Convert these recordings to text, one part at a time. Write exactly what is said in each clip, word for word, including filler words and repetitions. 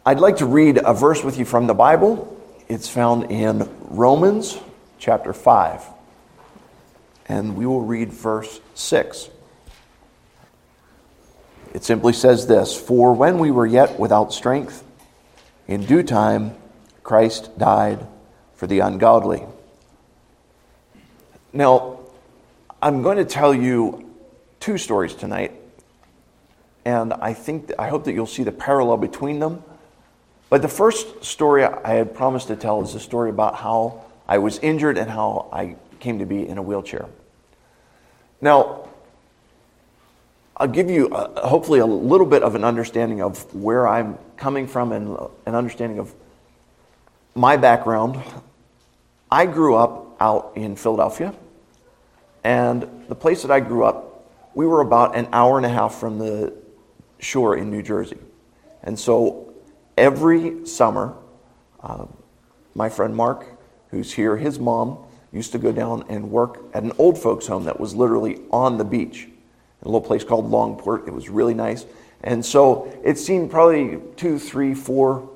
I'd like to read a verse with you from the Bible. It's found in Romans chapter five. And we will read verse six. It simply says this: "For when we were yet without strength, in due time Christ died for the ungodly." Now, I'm going to tell you two stories tonight, and I think that, I hope that you'll see the parallel between them. But the first story I had promised to tell is a story about how I was injured and how I came to be in a wheelchair. Now, I'll give you a, hopefully a little bit of an understanding of where I'm coming from and an understanding of my background. I grew up out in Philadelphia, and the place that I grew up, we were about an hour and a half from the shore in New Jersey. And so every summer, uh, my friend Mark, who's here, his mom used to go down and work at an old folks home that was literally on the beach, a little place called Longport. It was really nice. And so it seemed probably two, three, four,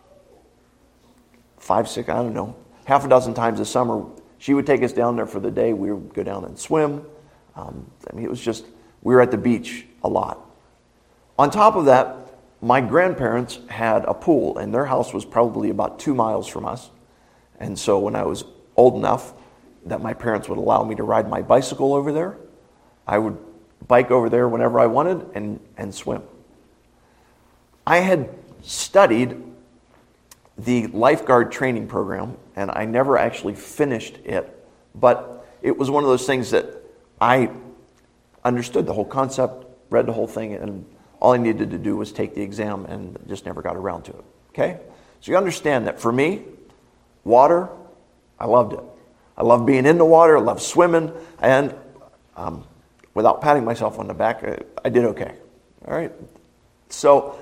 five, six, I don't know, half a dozen times a summer, she would take us down there for the day. We would go down and swim. Um, I mean, it was just, we were at the beach a lot. On top of that, my grandparents had a pool, and their house was probably about two miles from us. And so when I was old enough that my parents would allow me to ride my bicycle over there, I would bike over there whenever I wanted and, and swim. I had studied the lifeguard training program, and I never actually finished it, but it was one of those things that I understood the whole concept, read the whole thing, and all I needed to do was take the exam, and just never got around to it. Okay? So you understand that for me, water, I loved it. I loved being in the water, I loved swimming, and um, without patting myself on the back, I, I did okay. All right? So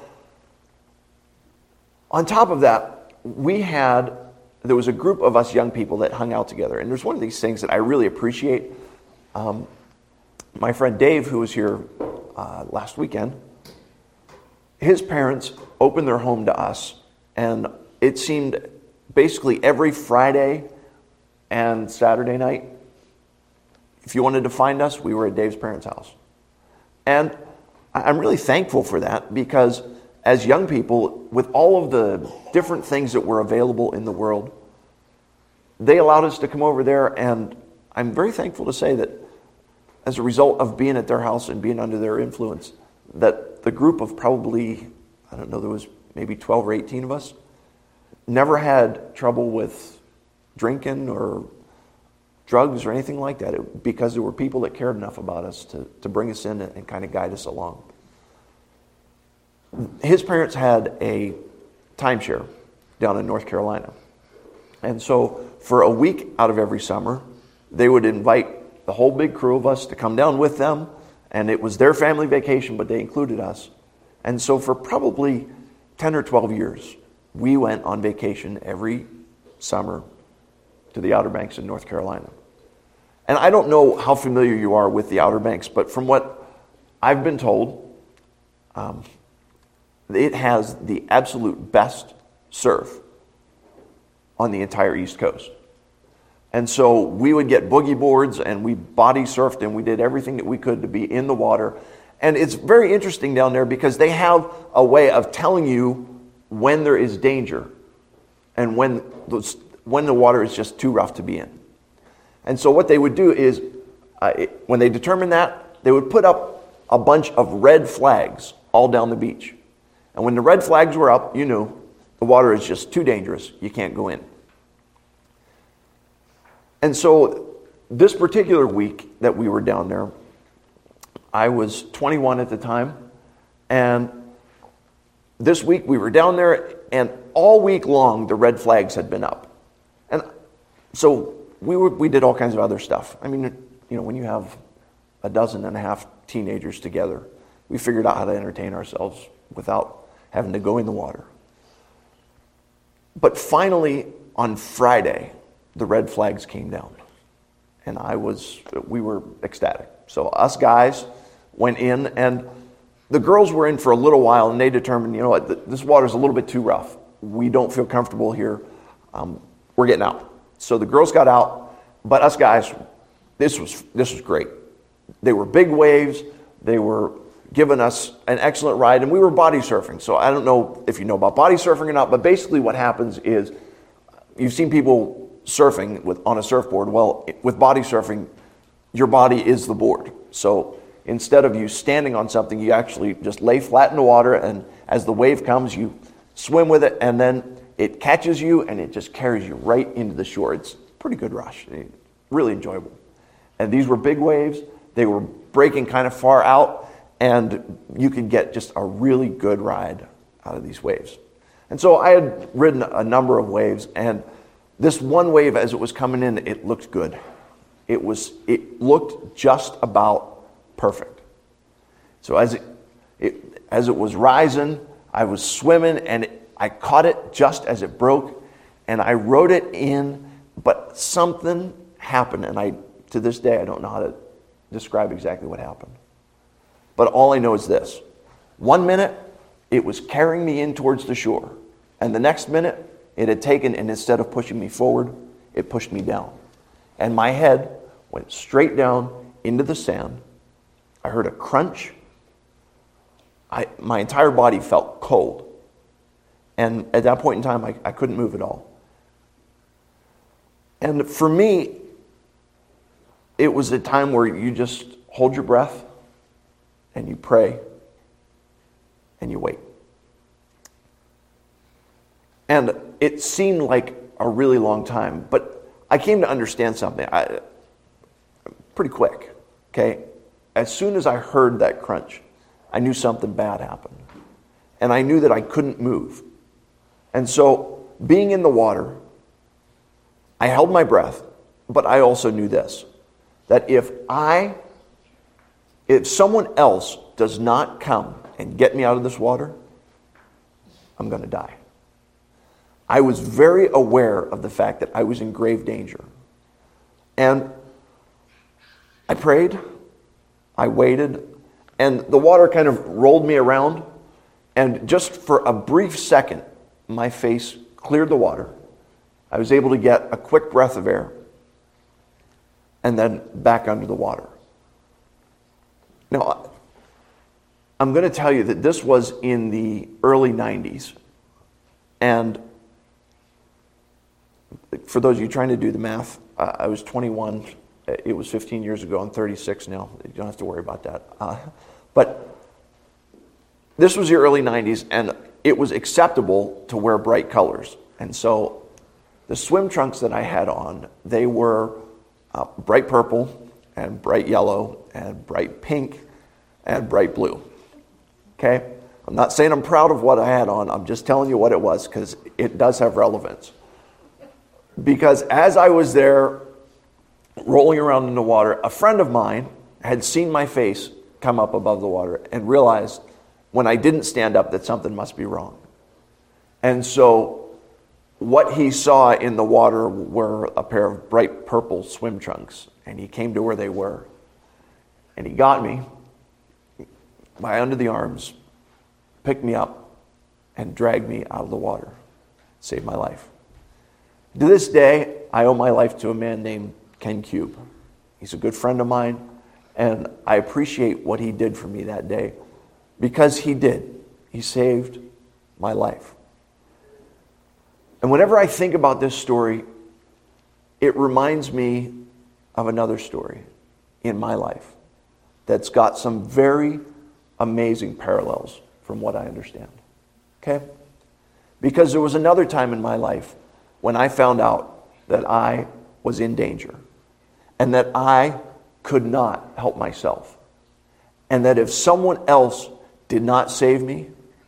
on top of that, we had, there was a group of us young people that hung out together, and there's one of these things that I really appreciate. Um, my friend Dave, who was here uh, last weekend, his parents opened their home to us, and it seemed basically every Friday and Saturday night, if you wanted to find us, we were at Dave's parents' house. And I'm really thankful for that, because as young people, with all of the different things that were available in the world, they allowed us to come over there, and I'm very thankful to say that as a result of being at their house and being under their influence, that the group of probably, I don't know, there was maybe twelve or eighteen of us, never had trouble with drinking or drugs or anything like that, it, because there were people that cared enough about us to, to bring us in and, and kind of guide us along. His parents had a timeshare down in North Carolina. And so for a week out of every summer, they would invite the whole big crew of us to come down with them. And it was their family vacation, but they included us. And so for probably ten or twelve years, we went on vacation every summer to the Outer Banks in North Carolina. And I don't know how familiar you are with the Outer Banks, but from what I've been told, um, it has the absolute best surf on the entire East Coast. And so we would get boogie boards, and we body surfed, and we did everything that we could to be in the water. And it's very interesting down there because they have a way of telling you when there is danger and when those, when the water is just too rough to be in. And so what they would do is, uh, it, when they determined that, they would put up a bunch of red flags all down the beach. And when the red flags were up, you knew the water is just too dangerous. You can't go in. And so this particular week that we were down there, I was twenty-one at the time. And this week we were down there, and all week long the red flags had been up. And so we were, we did all kinds of other stuff. I mean, you know, when you have a dozen and a half teenagers together, we figured out how to entertain ourselves without having to go in the water. But finally, on Friday, the red flags came down. And I was, we were ecstatic. So us guys went in, and the girls were in for a little while, and they determined, you know what, this water's a little bit too rough. We don't feel comfortable here. Um, we're getting out. So the girls got out, but us guys, this was this was great. They were big waves. They were giving us an excellent ride, and we were body surfing. So I don't know if you know about body surfing or not, but basically what happens is you've seen people surfing with on a surfboard. Well, with body surfing, your body is the board. So instead of you standing on something, you actually just lay flat in the water, and as the wave comes, you swim with it, and then it catches you, and it just carries you right into the shore. It's a pretty good rush. Really enjoyable. And these were big waves. They were breaking kind of far out, and you could get just a really good ride out of these waves. And so I had ridden a number of waves, and this one wave, as it was coming in, it looked good. It was, it looked just about perfect. So as it, it as it was rising, I was swimming, and it, I caught it just as it broke, and I rode it in, but something happened, and I, to this day, I don't know how to describe exactly what happened. But all I know is this. One minute, it was carrying me in towards the shore, and the next minute, it had taken, and instead of pushing me forward, it pushed me down. And my head went straight down into the sand. I heard a crunch. I, my entire body felt cold. And at that point in time, I, I couldn't move at all. And for me, it was a time where you just hold your breath and you pray and you wait. And it seemed like a really long time, but I came to understand something I, pretty quick, okay? As soon as I heard that crunch, I knew something bad happened. And I knew that I couldn't move. And so, being in the water, I held my breath, but I also knew this, that if I, if someone else does not come and get me out of this water, I'm going to die. I was very aware of the fact that I was in grave danger. And I prayed, I waited, and the water kind of rolled me around, and just for a brief second, my face cleared the water. I was able to get a quick breath of air, and then back under the water. Now, I'm going to tell you that this was in the early nineties, and for those of you trying to do the math, uh, I was twenty-one. It was fifteen years ago. I'm thirty-six now. You don't have to worry about that. Uh, but this was the early nineties, and it was acceptable to wear bright colors. And so the swim trunks that I had on, they were uh, bright purple and bright yellow and bright pink and bright blue. Okay? I'm not saying I'm proud of what I had on. I'm just telling you what it was because it does have relevance. Because as I was there rolling around in the water, a friend of mine had seen my face come up above the water and realized when I didn't stand up that something must be wrong. And so what he saw in the water were a pair of bright purple swim trunks, and he came to where they were. And he got me by under the arms, picked me up, and dragged me out of the water. Saved my life. To this day, I owe my life to a man named Ken Cube. He's a good friend of mine, and I appreciate what he did for me that day because he did. He saved my life. And whenever I think about this story, it reminds me of another story in my life that's got some very amazing parallels from what I understand. Okay? Because there was another time in my life when I found out that I was in danger and that I could not help myself. And that if someone else did not save me,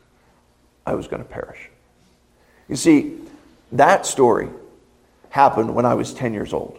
I was going to perish. You see, that story happened when I was ten years old.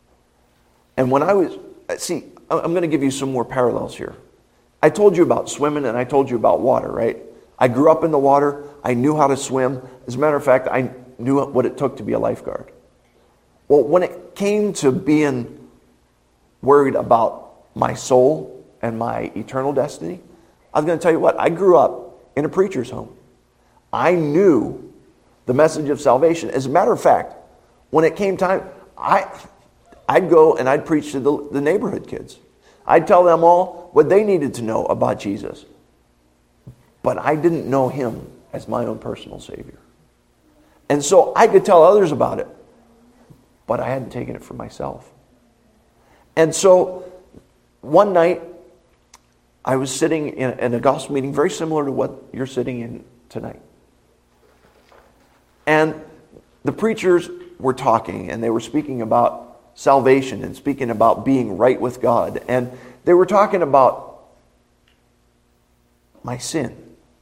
And when I was, see, I'm going to give you some more parallels here. I told you about swimming and I told you about water, right? I grew up in the water. I knew how to swim. As a matter of fact, I knew what it took to be a lifeguard. Well, when it came to being worried about my soul and my eternal destiny, I was going to tell you what, I grew up in a preacher's home. I knew the message of salvation. As a matter of fact, when it came time, I, I'd go and I'd preach to the, the neighborhood kids. I'd tell them all what they needed to know about Jesus. But I didn't know him as my own personal Savior. And so I could tell others about it, but I hadn't taken it for myself. And so one night, I was sitting in, in a gospel meeting very similar to what you're sitting in tonight. And the preachers were talking, and they were speaking about salvation and speaking about being right with God. And they were talking about my sin.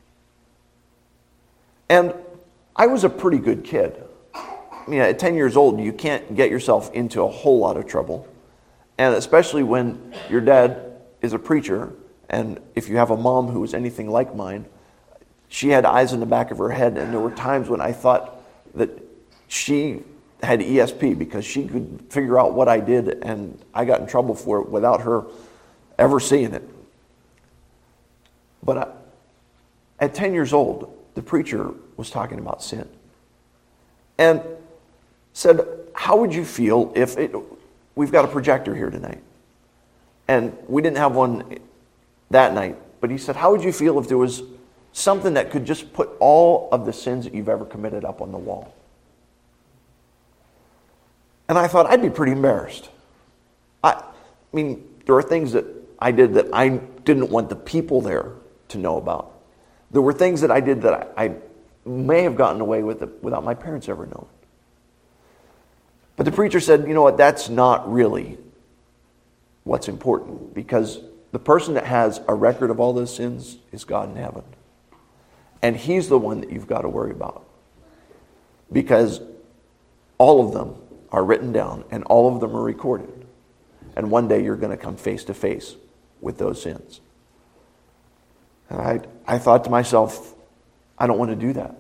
And I was a pretty good kid. I mean, at ten years old, you can't get yourself into a whole lot of trouble. And especially when your dad is a preacher, and if you have a mom who was anything like mine, she had eyes in the back of her head, and there were times when I thought that she had E S P because she could figure out what I did, and I got in trouble for it without her ever seeing it. But I, at ten years old, the preacher was talking about sin and said, how would you feel if it, we've got a projector here tonight, and we didn't have one that night, but he said, how would you feel if there was something that could just put all of the sins that you've ever committed up on the wall? And I thought, I'd be pretty embarrassed. I, I mean, there are things that I did that I didn't want the people there to know about. There were things that I did that I, I may have gotten away with it without my parents ever knowing. But the preacher said, you know what, that's not really what's important, because the person that has a record of all those sins is God in heaven. And he's the one that you've got to worry about. Because all of them are written down and all of them are recorded. And one day you're going to come face to face with those sins. And I, I thought to myself, I don't want to do that.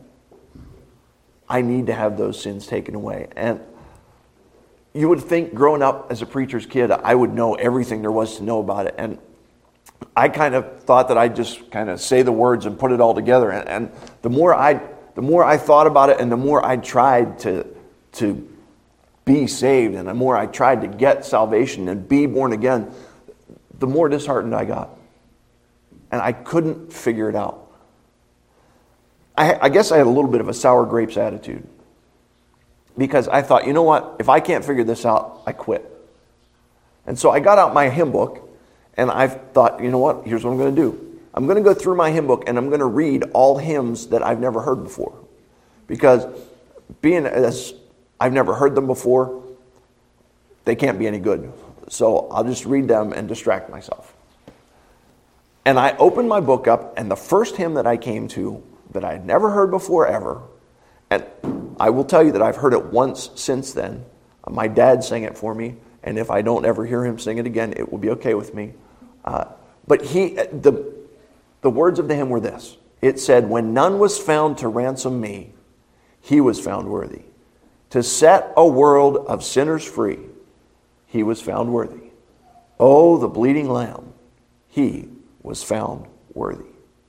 I need to have those sins taken away. And you would think growing up as a preacher's kid, I would know everything there was to know about it. And I kind of thought that I'd just kind of say the words and put it all together. And, and the more I, the more I thought about it, and the more I tried to, to be saved, and the more I tried to get salvation and be born again, the more disheartened I got. And I couldn't figure it out. I, I guess I had a little bit of a sour grapes attitude. Because I thought, you know what? If I can't figure this out, I quit. And so I got out my hymn book, and I thought, you know what? Here's what I'm going to do. I'm going to go through my hymn book, and I'm going to read all hymns that I've never heard before. Because being as I've never heard them before, they can't be any good. So I'll just read them and distract myself. And I opened my book up, and the first hymn that I came to that I had never heard before ever, and I will tell you that I've heard it once since then. My dad sang it for me, and if I don't ever hear him sing it again, it will be okay with me. Uh, but he, the, the words of the hymn were this. It said, when none was found to ransom me, he was found worthy. To set a world of sinners free, he was found worthy. Oh, the bleeding lamb, he was found worthy.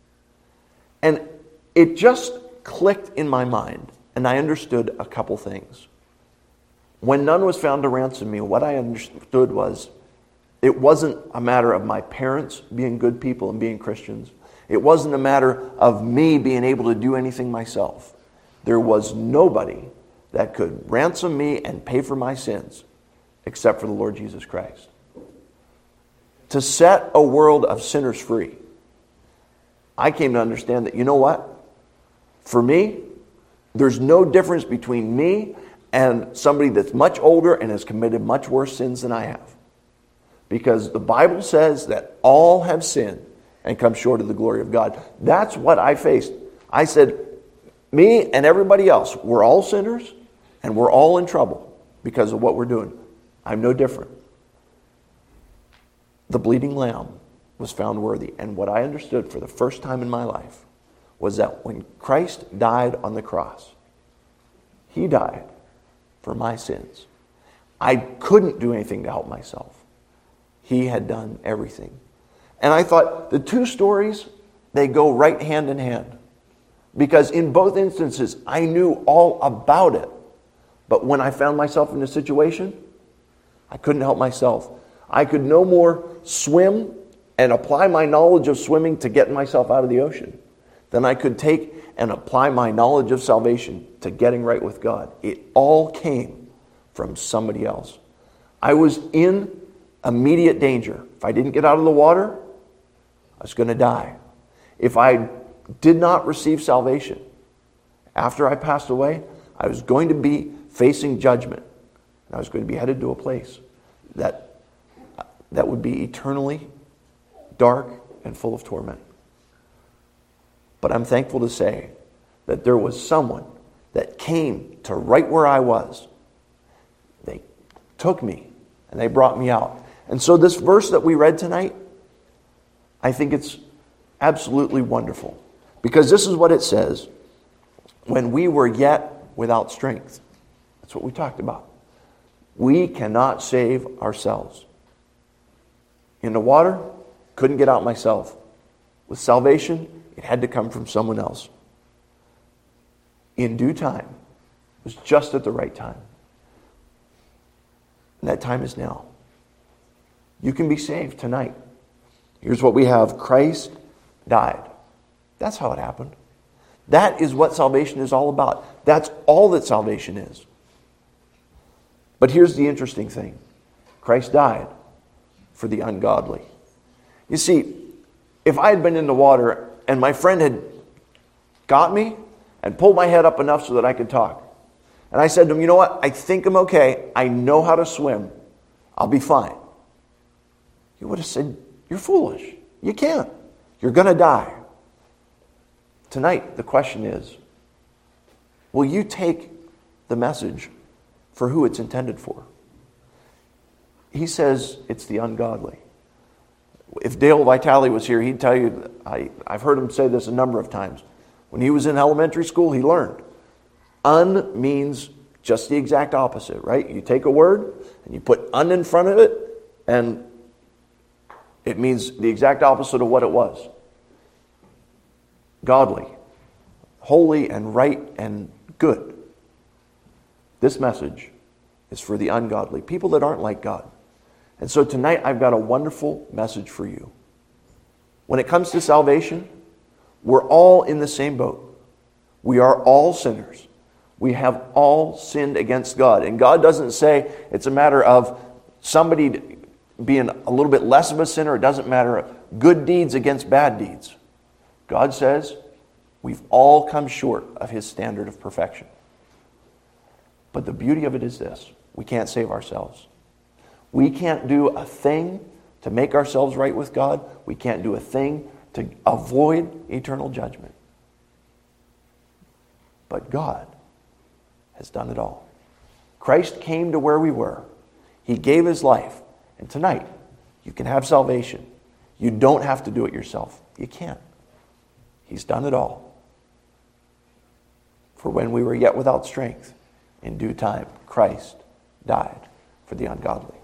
And it just clicked in my mind, and I understood a couple things. When none was found to ransom me, what I understood was it wasn't a matter of my parents being good people and being Christians. It wasn't a matter of me being able to do anything myself. There was nobody that could ransom me and pay for my sins except for the Lord Jesus Christ. To set a world of sinners free, I came to understand that, you know what? For me, there's no difference between me and somebody that's much older and has committed much worse sins than I have. Because the Bible says that all have sinned and come short of the glory of God. That's what I faced. I said, me and everybody else, we're all sinners and we're all in trouble because of what we're doing. I'm no different. The bleeding lamb was found worthy. And what I understood for the first time in my life was that when Christ died on the cross, he died for my sins. I couldn't do anything to help myself. He had done everything. And I thought the two stories they go right hand in hand. Because in both instances, I knew all about it. But when I found myself in a situation, I couldn't help myself. I could no more swim and apply my knowledge of swimming to get myself out of the ocean than I could take and apply my knowledge of salvation to getting right with God. It all came from somebody else. I was in immediate danger. If I didn't get out of the water, I was going to die. If I did not receive salvation after I passed away, I was going to be facing judgment. I was going to be headed to a place that, that would be eternally dark and full of torment. But I'm thankful to say that there was someone that came to right where I was. They took me and they brought me out. And so this verse that we read tonight, I think it's absolutely wonderful. Because this is what it says. When we were yet without strength. That's what we talked about. We cannot save ourselves. In the water, couldn't get out myself. With salvation, it had to come from someone else. In due time. It was just at the right time. And that time is now. You can be saved tonight. Here's what we have. Christ died. That's how it happened. That is what salvation is all about. That's all that salvation is. But here's the interesting thing. Christ died for the ungodly. You see, if I had been in the water and my friend had got me and pulled my head up enough so that I could talk, and I said to him, you know what, I think I'm okay. I know how to swim. I'll be fine. He would have said, you're foolish. You can't. You're going to die. Tonight, the question is, will you take the message for who it's intended for? He says it's the ungodly. If Dale Vitale was here, he'd tell you, I, I've heard him say this a number of times. When he was in elementary school, he learned. Un means just the exact opposite, right? You take a word and you put un in front of it, and it means the exact opposite of what it was. Godly, holy and right and good. This message is for the ungodly, people that aren't like God. And so tonight I've got a wonderful message for you. When it comes to salvation, we're all in the same boat. We are all sinners. We have all sinned against God. And God doesn't say it's a matter of somebody being a little bit less of a sinner. It doesn't matter good deeds against bad deeds. God says we've all come short of His standard of perfection. But the beauty of it is this. We can't save ourselves. We can't do a thing to make ourselves right with God. We can't do a thing to avoid eternal judgment. But God has done it all. Christ came to where we were. He gave His life. And tonight, you can have salvation. You don't have to do it yourself. You can't. He's done it all. For when we were yet without strength, in due time, Christ died for the ungodly.